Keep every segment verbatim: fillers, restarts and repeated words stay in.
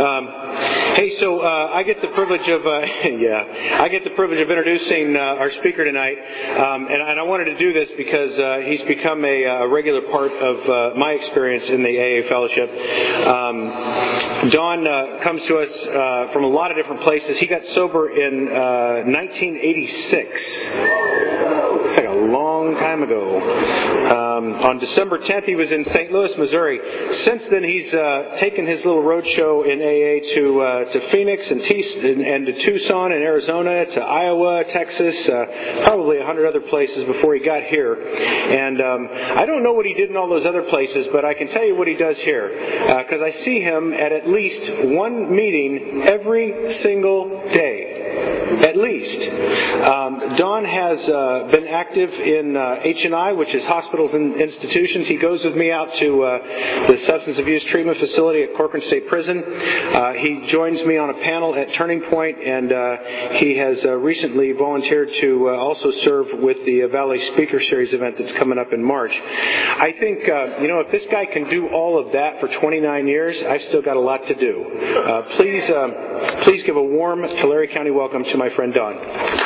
Um, hey, so uh, I get the privilege of uh, yeah, I get the privilege of introducing uh, our speaker tonight, um, and, and I wanted to do this because uh, he's become a, a regular part of uh, my experience in the A A Fellowship. Um, Don uh, comes to us uh, from a lot of different places. He got sober in uh, nineteen eighty-six. It's like a long time ago. Um, on December tenth, he was in Saint Louis, Missouri. Since then, he's uh, taken his little road show in A A to uh, to Phoenix and, T- and, and to Tucson and Arizona, to Iowa, Texas, uh, probably a hundred other places before he got here. And um, I don't know what he did in all those other places, but I can tell you what he does here, because uh, I see him at at least one meeting every single day. At least. Um, Don has uh, been active in uh, H and I, which is hospitals and institutions. He goes with me out to uh, the substance abuse treatment facility at Corcoran State Prison. Uh, he joins me on a panel at Turning Point, and uh, he has uh, recently volunteered to uh, also serve with the uh, Valley Speaker Series event that's coming up in March. I think, uh, you know, if this guy can do all of that for twenty-nine years, I've still got a lot to do. Uh, please, uh, please give a warm Tulare County welcome to my friend Don.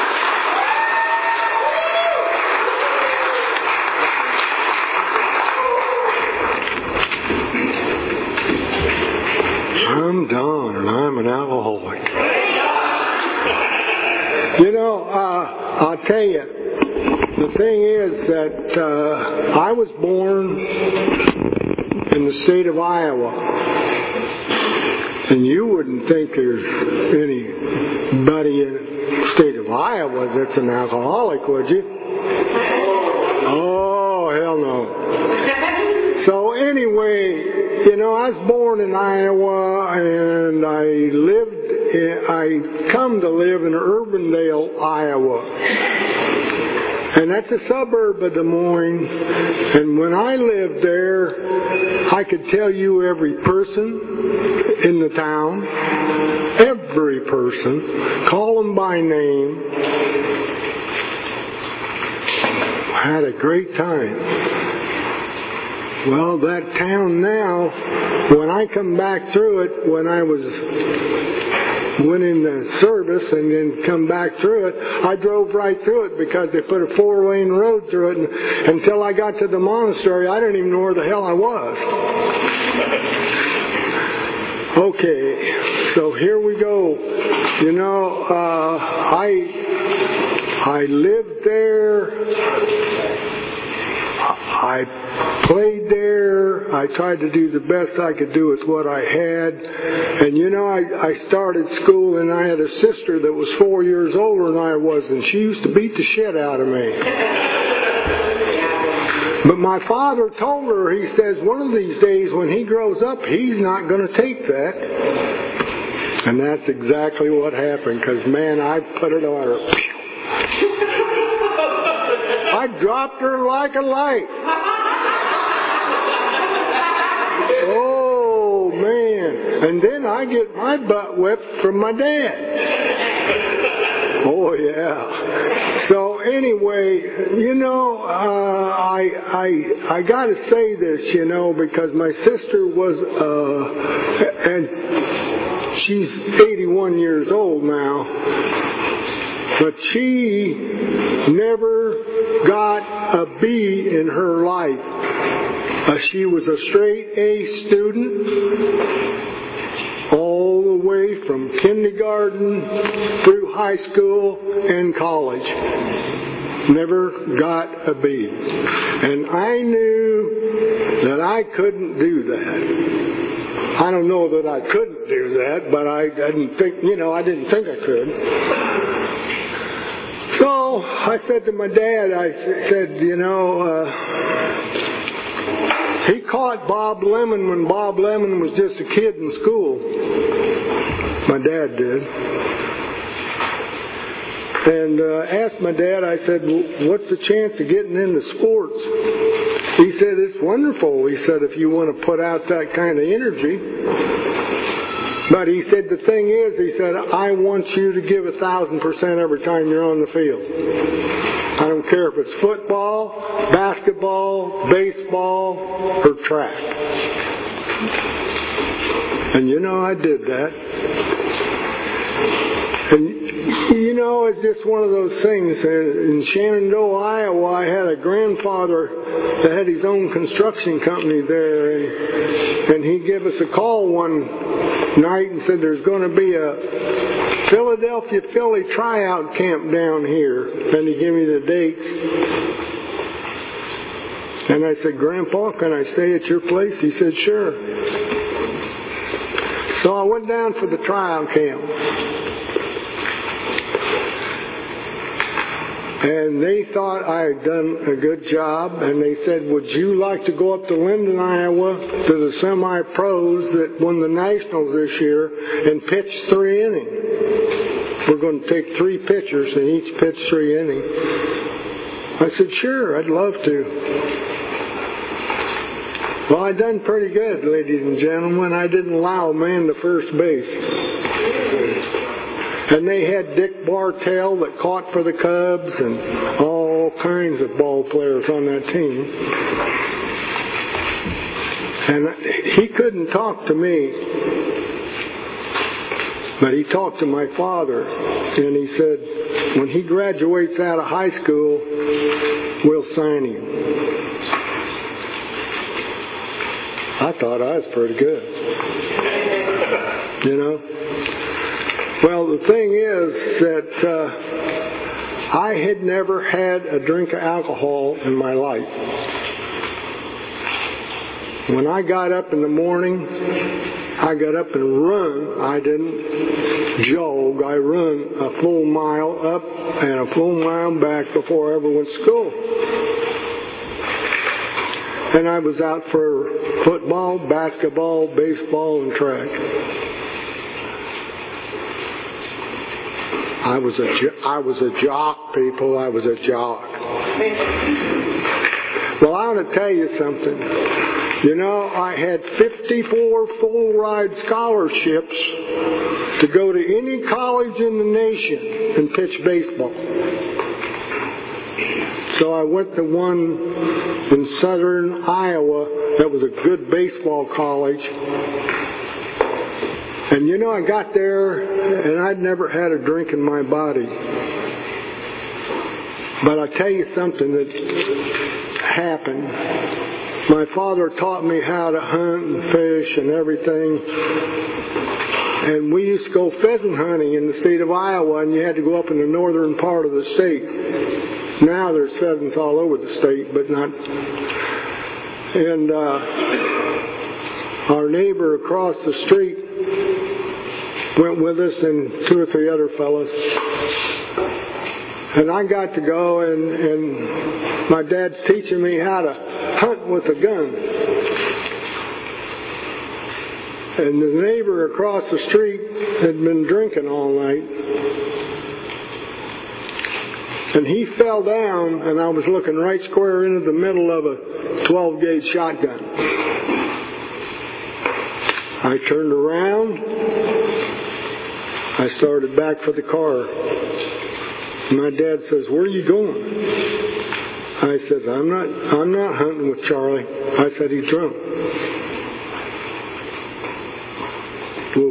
I'm Don, and I'm an alcoholic. You know, uh, I'll tell you, the thing is that uh, I was born in the state of Iowa, and you wouldn't think there's anybody in the state of Iowa that's an alcoholic, would you? Oh, hell no. So anyway, you know, I was born in Iowa, and I lived, in, I come to live in Urbandale, Iowa. And that's a suburb of Des Moines. And when I lived there, I could tell you every person in the town, every person, call them by name. I had a great time. Well, that town now, when I come back through it, when I was went in the service and then come back through it, I drove right through it because they put a four-lane road through it. And until I got to the monastery, I didn't even know where the hell I was. Okay, so here we go. You know, uh, I I lived there. I played there. I tried to do the best I could do with what I had. And you know, I, I started school, and I had a sister that was four years older than I was, and she used to beat the shit out of me. But my father told her, he says, one of these days when he grows up, he's not going to take that. And that's exactly what happened, because, man, I put it on her. I dropped her like a light. Oh, man. And then I get my butt whipped from my dad. Oh, yeah. So anyway, you know, uh, I I I got to say this, you know, because my sister was, uh, and she's eighty-one years old now, but she never got a B in her life. Uh, she was a straight A student all the way from kindergarten through high school and college. Never got a B. And I knew that I couldn't do that. I don't know that I couldn't do that, but I didn't think, you know, I didn't think I could. So I said to my dad, I said, you know, uh, he caught Bob Lemon when Bob Lemon was just a kid in school. My dad did. And uh, asked my dad, I said, well, what's the chance of getting into sports? He said, it's wonderful. He said, if you want to put out that kind of energy. But he said, the thing is, he said, I want you to give a thousand percent every time you're on the field. I don't care if it's football, basketball, baseball, or track. And you know, I did that. And you know, it's just one of those things. In Shenandoah, Iowa, I had a grandfather that had his own construction company there, and, and he gave us a call one night and said there's going to be a Philadelphia Philly tryout camp down here. And he gave me the dates. And I said, Grandpa, can I stay at your place? He said, sure. So I went down for the tryout camp. And they thought I had done a good job, and they said, would you like to go up to Linden, Iowa, to the semi-pros that won the Nationals this year and pitch three innings? We're going to take three pitchers and each pitch three innings. I said, sure, I'd love to. Well, I done pretty good, ladies and gentlemen. I didn't allow a man to first base. And they had Dick Bartell that caught for the Cubs and all kinds of ball players on that team. And he couldn't talk to me, but he talked to my father. And he said, when he graduates out of high school, we'll sign him. I thought I was pretty good. You know? Well, the thing is that uh, I had never had a drink of alcohol in my life. When I got up in the morning, I got up and run. I didn't jog. I run a full mile up and a full mile back before I ever went to school. And I was out for football, basketball, baseball, and track. I was a I was a jock, people. I was a jock. Well, I want to tell you something. You know, I had fifty-four full ride scholarships to go to any college in the nation and pitch baseball. So I went to one in southern Iowa that was a good baseball college. And you know, I got there, and I'd never had a drink in my body. But I'll tell you something that happened. My father taught me how to hunt and fish and everything. And we used to go pheasant hunting in the state of Iowa, and you had to go up in the northern part of the state. Now there's pheasants all over the state, but not... And uh, our neighbor across the street went with us and two or three other fellows. And I got to go, and, and my dad's teaching me how to hunt with a gun. And the neighbor across the street had been drinking all night. And he fell down, and I was looking right square into the middle of a twelve gauge shotgun. I turned around. I started back for the car. My dad says, "Where are you going?" I said, I'm not I'm not hunting with Charlie. I said, he's drunk. Whoa.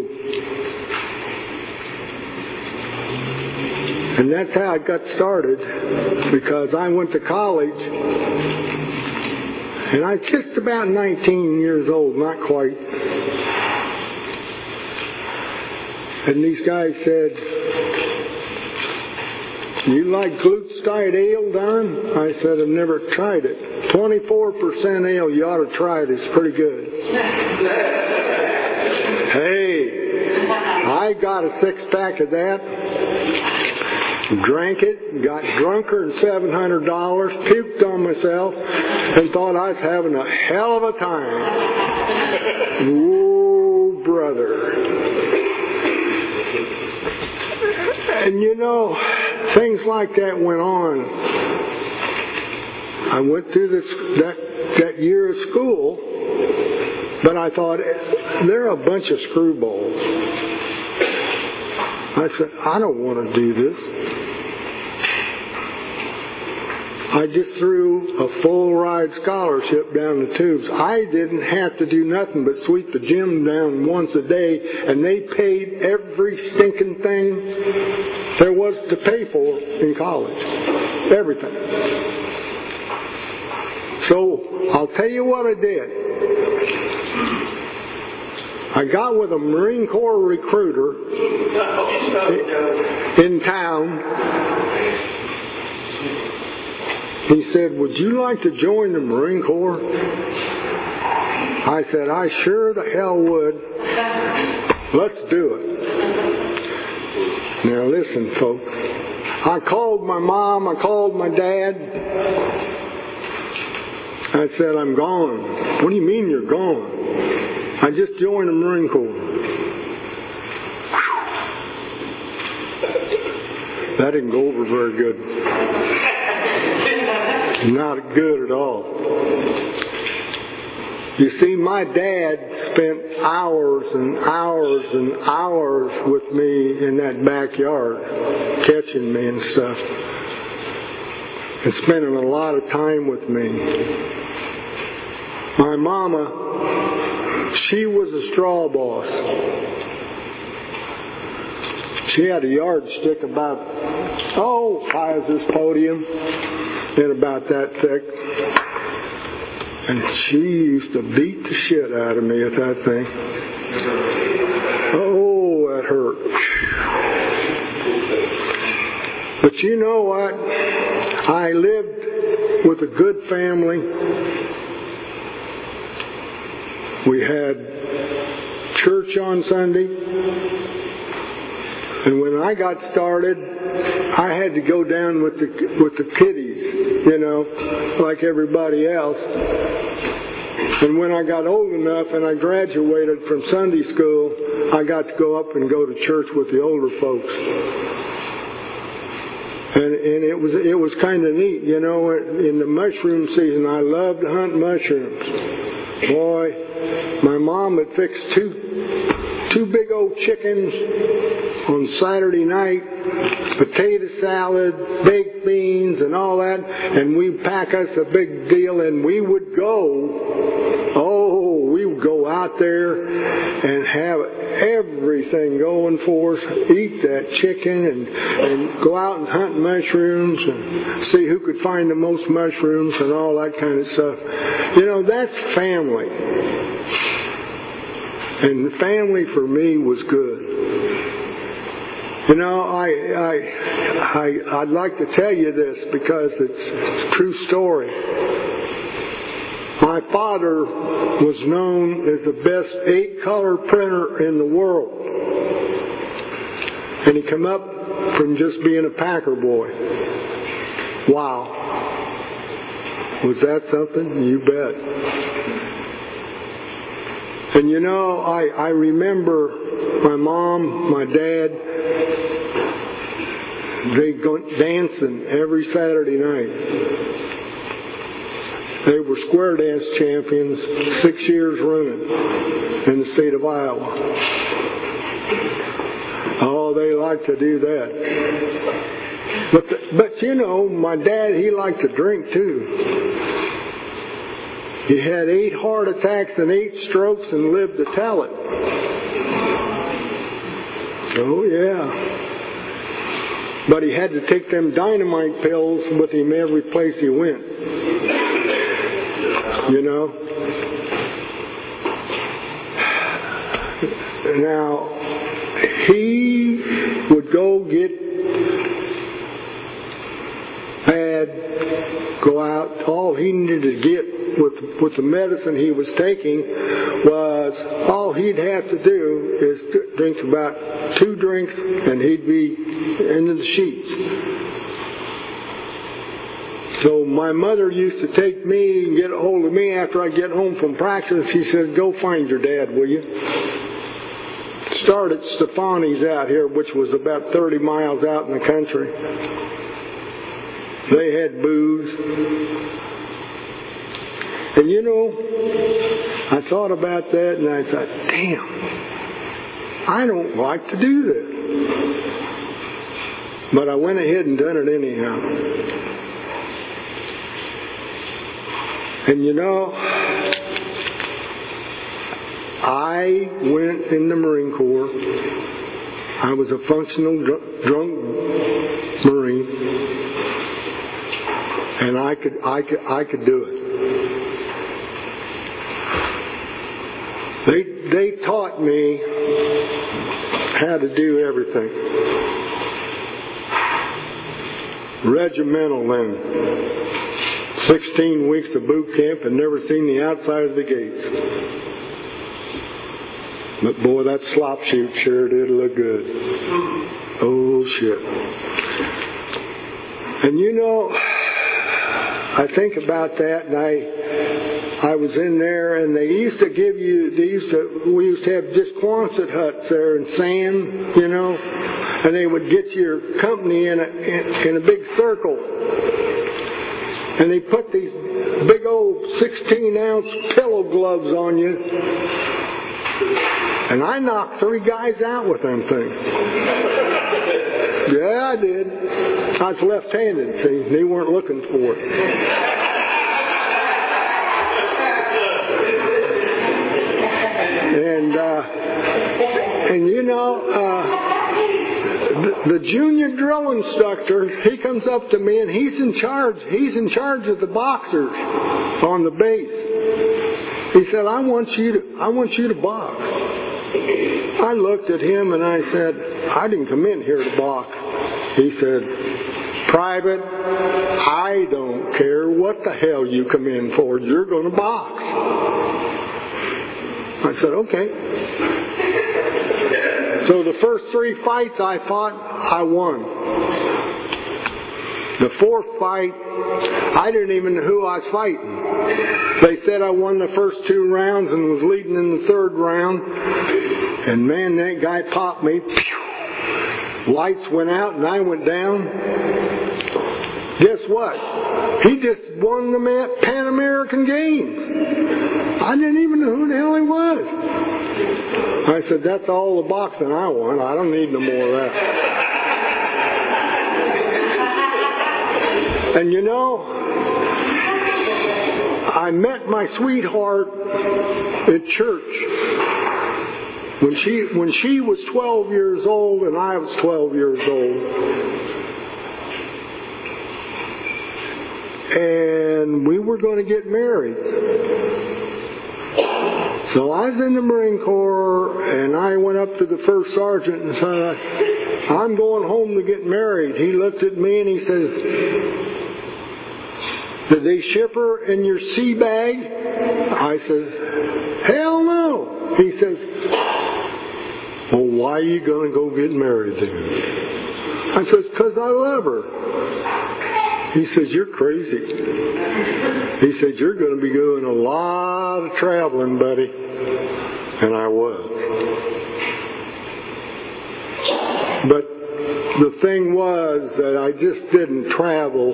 And that's how it got started, because I went to college, and I was just about nineteen years old, not quite. And these guys said, "You like Glutstein ale, Don?" I said, "I've never tried it." twenty-four percent ale, you ought to try it. It's pretty good. Hey, I got a six-pack of that, drank it, got drunker than seven hundred dollars, puked on myself, and thought I was having a hell of a time. Whoa, brother. And you know, things like that went on. I went through this that, that year of school, but I thought, they're a bunch of screwballs. I said, I don't want to do this. I just threw a full ride scholarship down the tubes. I didn't have to do nothing but sweep the gym down once a day, and they paid every stinking thing there was to pay for in college. Everything. So, I'll tell you what I did. I got with a Marine Corps recruiter in town. He said, "Would you like to join the Marine Corps?" I said, "I sure the hell would. Let's do it." Now listen, folks. I called my mom, I called my dad. I said, "I'm gone." "What do you mean you're gone?" "I just joined the Marine Corps." That didn't go over very good. Not good at all. You see, my dad spent hours and hours and hours with me in that backyard, catching me and stuff, and spending a lot of time with me. My mama, she was a straw boss. She had a yardstick about, oh, high as this podium, and about that thick. And she used to beat the shit out of me with that thing. Oh, that hurt. But you know what? I lived with a good family. We had church on Sunday. And when I got started, I had to go down with the with the kiddies, you know, like everybody else. And when I got old enough and I graduated from Sunday school, I got to go up and go to church with the older folks. And and it was it was kind of neat, you know. In the mushroom season, I loved to hunt mushrooms. Boy, my mom would fix two two big old chickens on Saturday night, potato salad, baked beans, and all that, and we'd pack us a big deal, and we would go, oh, we would go out there and have everything going for us, eat that chicken, and, and go out and hunt mushrooms, and see who could find the most mushrooms, and all that kind of stuff. You know, that's family. And family for me was good. You know, I, I, I, I'd like to tell you this because it's, it's a true story. My father was known as the best eight-color printer in the world. And he come up from just being a Packer boy. Wow. Was that something? You bet. And you know, I, I remember my mom, my dad, they go dancing every Saturday night. They were square dance champions six years running in the state of Iowa. Oh, they like to do that. But, the, but you know, my dad, he liked to drink too. He had eight heart attacks and eight strokes and lived to tell it. Oh, yeah. But he had to take them dynamite pills with him every place he went. You know? Now, he would go get bad, go out. All he needed to get with with the medicine he was taking was all he'd have to do is to drink about two drinks and he'd be into the sheets. So my mother used to take me and get a hold of me after I get home from practice. She said, "Go find your dad, will you?" Started Stefani's out here, which was about thirty miles out in the country. They had booze. And you know, I thought about that and I thought, damn, I don't like to do this. But I went ahead and done it anyhow. And you know, I went in the Marine Corps. I was a functional dr- drunk Marine, and I could, I could, I could do it. They, they taught me how to do everything. Regimental then. Sixteen weeks of boot camp and never seen the outside of the gates. But boy, that slop shoot sure did look good. Oh shit. And you know, I think about that, and I I was in there, and they used to give you, they used to, we used to have just Quonset huts there in sand, you know, and they would get your company in a, in, in a big circle. And they put these big old sixteen ounce pillow gloves on you. And I knocked three guys out with them things. Yeah, I did. I was left-handed, see. They weren't looking for it. And, uh, and you know, uh, the, the junior drill instructor, he comes up to me and he's in charge. He's in charge of the boxers on the base. He said, I want you to, I want you to box. I looked at him and I said, I didn't come in here to box. He said, Private, I don't care what the hell you come in for. You're going to box. I said, okay. So the first three fights I fought, I won. The fourth fight, I didn't even know who I was fighting. They said I won the first two rounds and was leading in the third round. And man, that guy popped me. Lights went out and I went down. Guess what? He just won the Pan American Games. I didn't even know who the hell he was. I said, that's all the boxing I want. I don't need no more of that. And you know, I met my sweetheart at church. When she, when she was twelve years old and I was twelve years old. And we were going to get married. So I was in the Marine Corps, and I went up to the first sergeant and said, I'm going home to get married. He looked at me and he says, did they ship her in your sea bag? I says, hell no. He says, well, why are you going to go get married then? I says, because I love her. He says, you're crazy. He said, you're going to be doing a lot of traveling, buddy. And I was. But the thing was that I just didn't travel.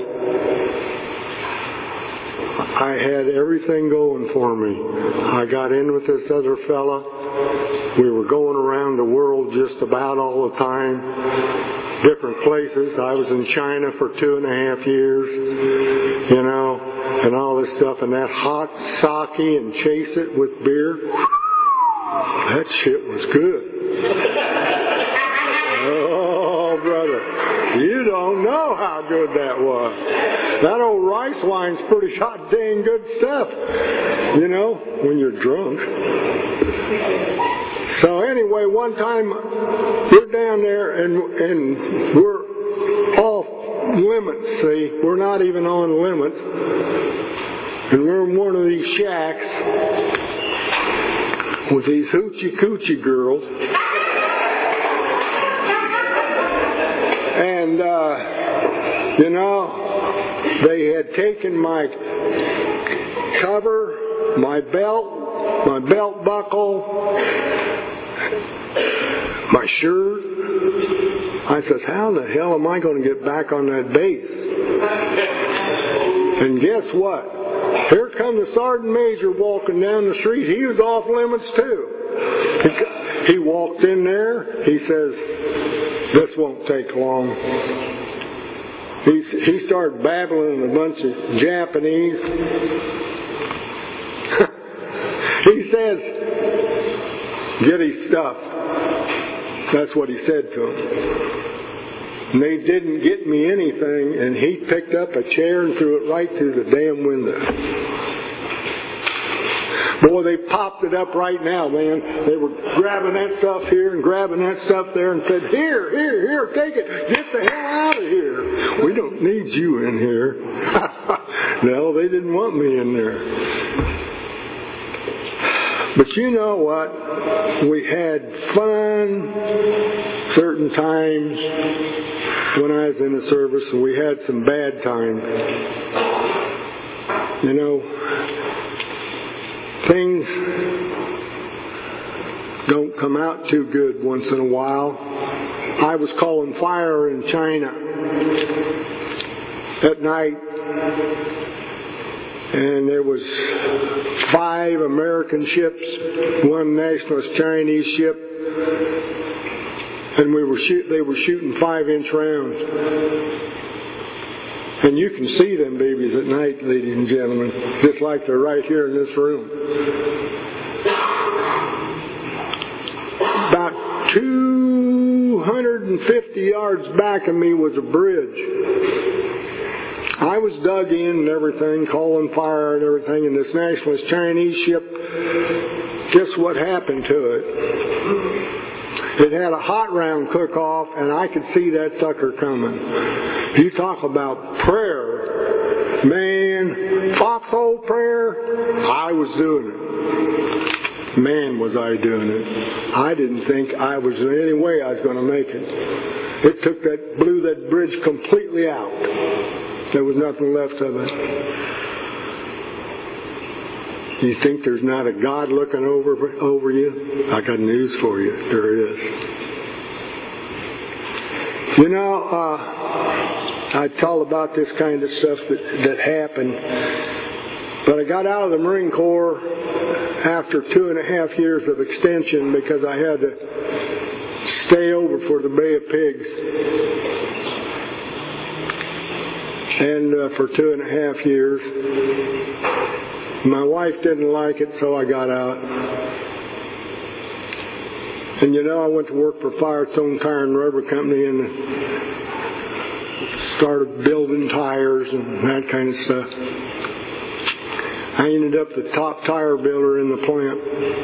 I had everything going for me. I got in with this other fella. We were going around the world just about all the time. Different places. I was in China for two and a half years, you know, and all this stuff. And that hot sake and chase it with beer, that shit was good. Oh, brother, you don't know how good that was. That old rice wine's pretty hot dang good stuff, you know, when you're drunk. So anyway, one time we're down there and and we're off limits, see. We're not even on limits. And we're in one of these shacks with these hoochie coochie girls. And, uh, you know, they had taken my cover, my belt, my belt buckle, my shirt. I says, how in the hell am I going to get back on that base? And guess what? Here come the sergeant major walking down the street. He was off limits too. He, he walked in there. He says, this won't take long. He, he started babbling a bunch of Japanese. He says, get his stuff. That's what he said to them. And they didn't get me anything, and he picked up a chair and threw it right through the damn window. Boy, they popped it up right now, man. They were grabbing that stuff here and grabbing that stuff there and said, here, here, here, take it. Get the hell out of here. We don't need you in here. No, they didn't want me in there. But you know what? We had fun certain times when I was in the service, and we had some bad times. You know, things don't come out too good once in a while. I was calling fire in China at night, and there was five American ships, one nationalist Chinese ship, and we were shoot, they were shooting five-inch rounds. And you can see them babies at night, ladies and gentlemen, just like they're right here in this room. About two hundred fifty yards back of me was a bridge. I was dug in and everything, calling fire and everything, and this nationalist Chinese ship, guess what happened to it? It had a hot round cook-off, and I could see that sucker coming. You talk about prayer. Man, foxhole prayer, I was doing it. Man, was I doing it. I didn't think I was in any way I was going to make it. It took that, blew that bridge completely out. There was nothing left of it. You think there's not a God looking over over you? I got news for you. There is. You know, uh, I tell about this kind of stuff that, that happened. But I got out of the Marine Corps after two and a half years of extension because I had to stay over for the Bay of Pigs. And uh, for two and a half years. My wife didn't like it, so I got out. And you know, I went to work for Firestone Tire and Rubber Company and started building tires and that kind of stuff. I ended up the top tire builder in the plant.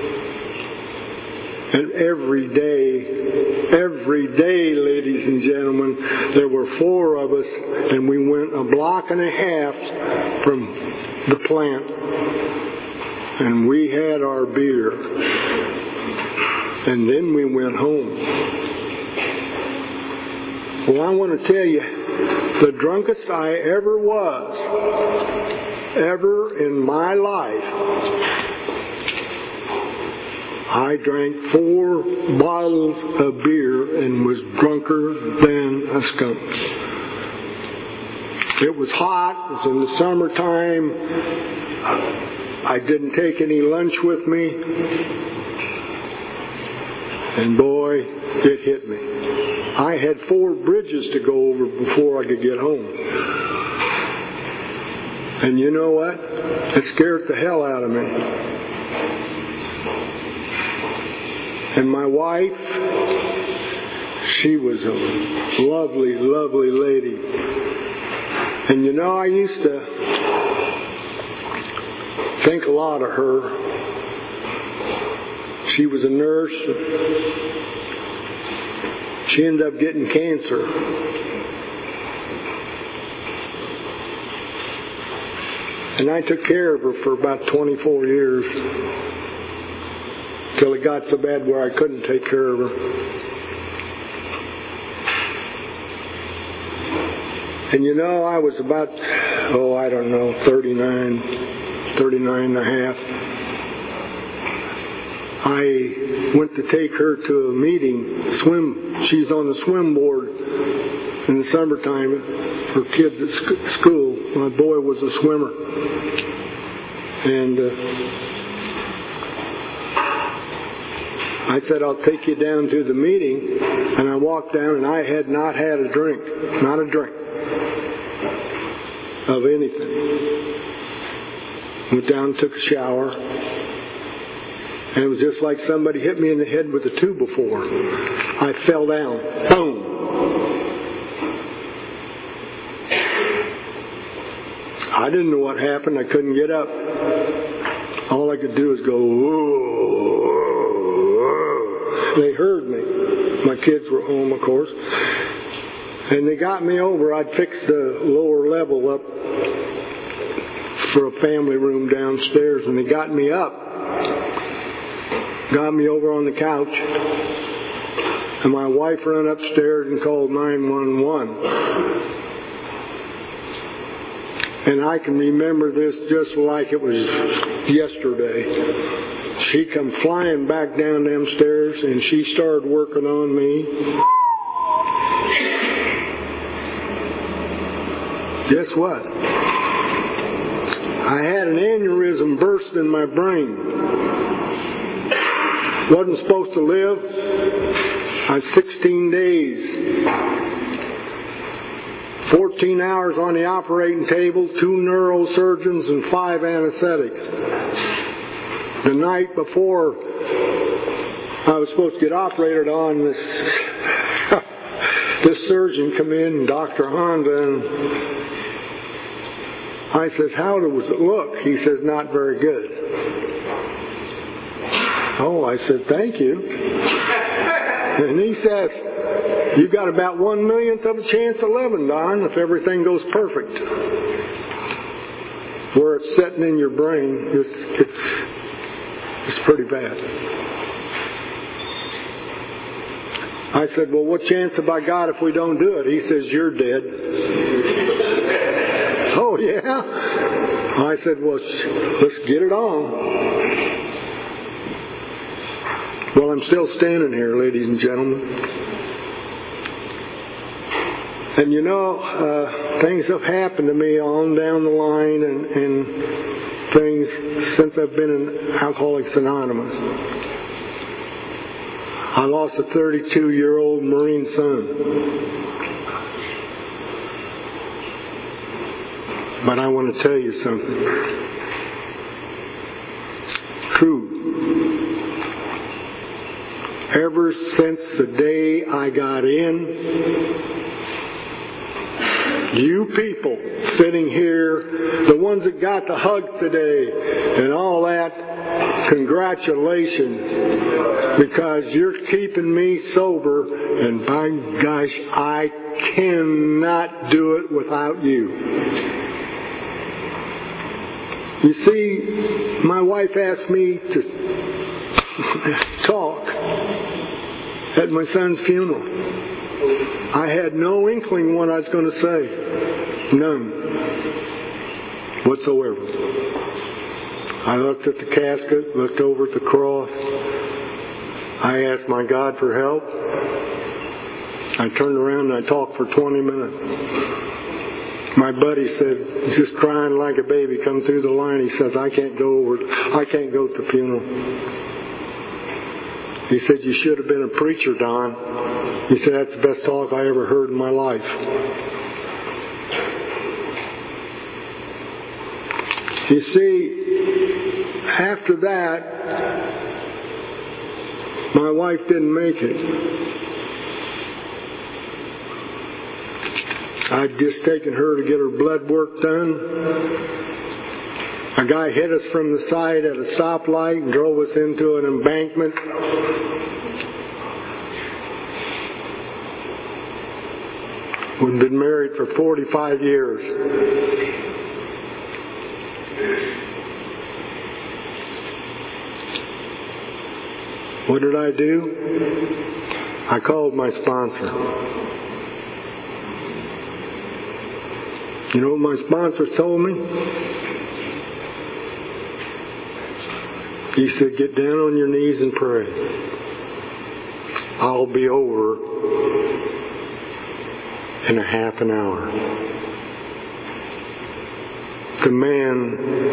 And every day, every day, ladies and gentlemen, there were four of us, and we went a block and a half from the plant. And we had our beer. And then we went home. Well, I want to tell you, the drunkest I ever was, ever in my life, I drank four bottles of beer and was drunker than a skunk. It was hot. It was in the summertime. I didn't take any lunch with me. And boy, it hit me. I had four bridges to go over before I could get home. And you know what? It scared the hell out of me. And my wife, she was a lovely, lovely lady. And you know, I used to think a lot of her. She was a nurse. She ended up getting cancer. And I took care of her for about twenty-four years. Till it got so bad where I couldn't take care of her. And you know, I was about, oh, I don't know, thirty-nine, thirty-nine and a half. I went to take her to a meeting, swim, she's on the swim board in the summertime for kids at school. My boy was a swimmer. And uh, I said, I'll take you down to the meeting. And I walked down and I had not had a drink. Not a drink. Of anything. Went down and took a shower. And it was just like somebody hit me in the head with a two before. I fell down. Boom. I didn't know what happened. I couldn't get up. All I could do was go, whoa, whoa. They heard me. My kids were home, of course. And they got me over. I'd fixed the lower level up for a family room downstairs, and they got me up. Got me over on the couch. And my wife ran upstairs and called nine one one. And I can remember this just like it was yesterday. She come flying back down them stairs, and she started working on me. Guess what? I had an aneurysm burst in my brain. Wasn't supposed to live. I was sixteen days. fourteen hours on the operating table, two neurosurgeons, and five anesthetics. The night before I was supposed to get operated on, this, this surgeon come in, Doctor Honda, and I says, how does it look? He says, not very good. Oh, I said, thank you. And he says, you've got about one millionth of a chance of living, Don, if everything goes perfect. Where it's sitting in your brain, it's, it's, it's pretty bad. I said, well, what chance have I got if we don't do it? He says, you're dead. Oh, yeah? I said, well, let's get it on. Well, I'm still standing here, ladies and gentlemen. And you know, uh, things have happened to me on down the line and, and things since I've been in Alcoholics Anonymous. I lost a thirty-two-year-old Marine son. But I want to tell you something. True. Ever since the day I got in, you people sitting here, the ones that got the hug today and all that, congratulations, because you're keeping me sober, and by gosh, I cannot do it without you. You see, my wife asked me to talk at my son's funeral. I had no inkling what I was going to say. None. Whatsoever. I looked at the casket, looked over at the cross. I asked my God for help. I turned around and I talked for twenty minutes. My buddy said, just crying like a baby, come through the line. He says, I can't go over, I can't go to the funeral. He said, you should have been a preacher, Don. He said, that's the best talk I ever heard in my life. You see, after that, my wife didn't make it. I'd just taken her to get her blood work done. A guy hit us from the side at a stoplight and drove us into an embankment. We'd been married for forty-five years. What did I do? I called my sponsor. You know what my sponsor told me? He said, get down on your knees and pray. I'll be over in a half an hour. The man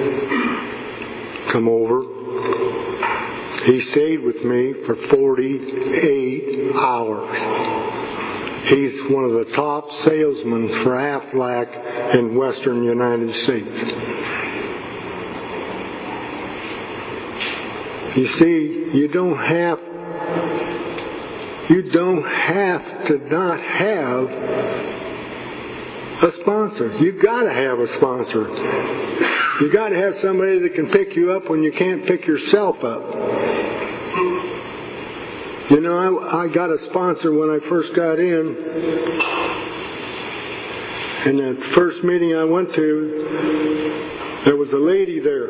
come over. He stayed with me for forty-eight hours. He's one of the top salesmen for Aflac in western United States. You see, you don't have you don't have to not have a sponsor. You got to have a sponsor. You got to have somebody that can pick you up when you can't pick yourself up. You know, I, I got a sponsor when I first got in. And the first meeting I went to, there was a lady there,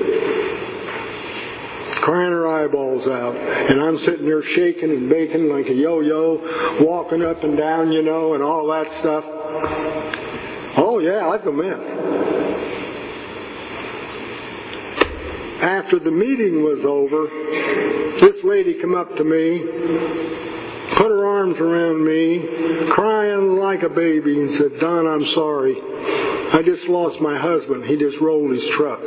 crying her eyeballs out. And I'm sitting there shaking and baking like a yo-yo, walking up and down, you know, and all that stuff. Oh, yeah, that's a mess. After the meeting was over, this lady come up to me, put her arms around me, crying like a baby, and said, "Don, I'm sorry. I just lost my husband. He just rolled his truck."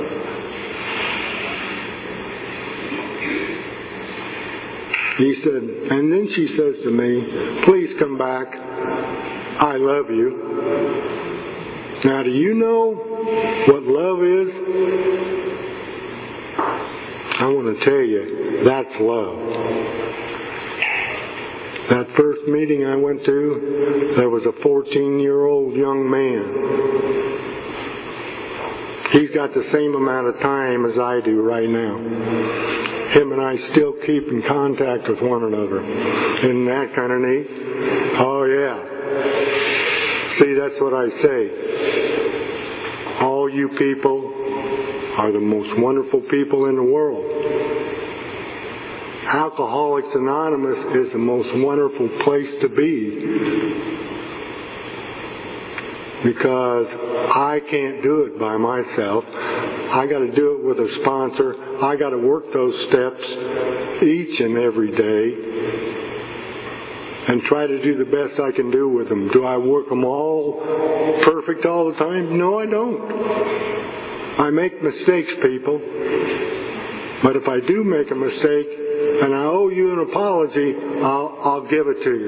He said, and then she says to me, "Please come back. I love you." Now, do you know what love is? I want to tell you, that's love. That first meeting I went to, there was a fourteen-year-old young man. He's got the same amount of time as I do right now. Him and I still keep in contact with one another. Isn't that kind of neat? Oh, yeah. See, that's what I say. All you people are the most wonderful people in the world. Alcoholics Anonymous is the most wonderful place to be, because I can't do it by myself. I got to do it with a sponsor. I got to work those steps each and every day and try to do the best I can do with them. Do I work them all perfect all the time? No, I don't. I make mistakes, people. But if I do make a mistake and I owe you an apology, I'll, I'll give it to you.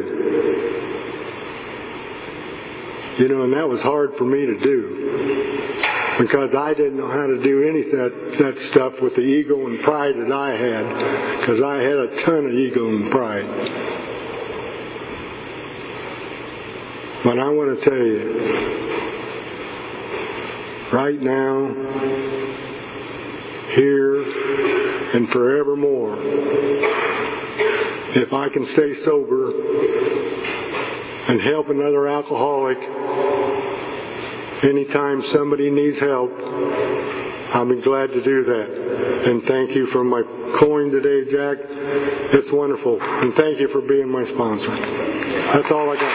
You know, and that was hard for me to do, because I didn't know how to do any of that, that stuff with the ego and pride that I had, because I had a ton of ego and pride. But I want to tell you, right now, here, and forevermore, if I can stay sober and help another alcoholic anytime somebody needs help, I'll be glad to do that. And thank you for my coin today, Jack. It's wonderful. And thank you for being my sponsor. That's all I got.